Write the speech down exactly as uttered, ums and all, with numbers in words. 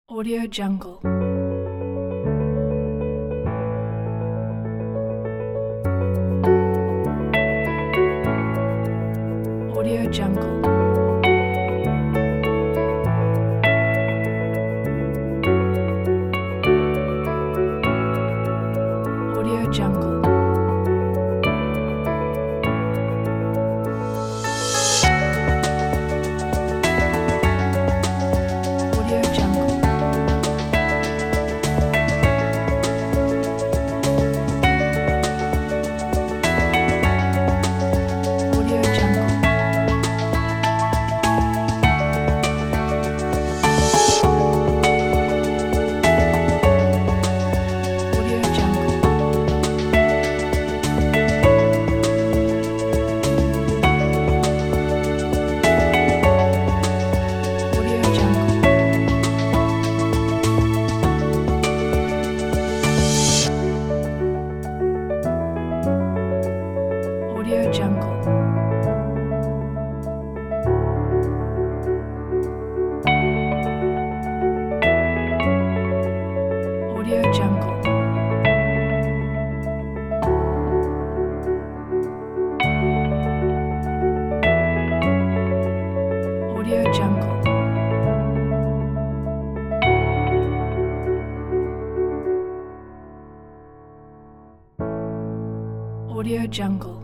Audio Jungle. Audio Jungle. Audio Jungle. Audio Jungle. Audio Jungle. Audio Jungle. Audio Jungle. Audio Jungle. Audio Jungle. Audio Jungle. Audio Jungle.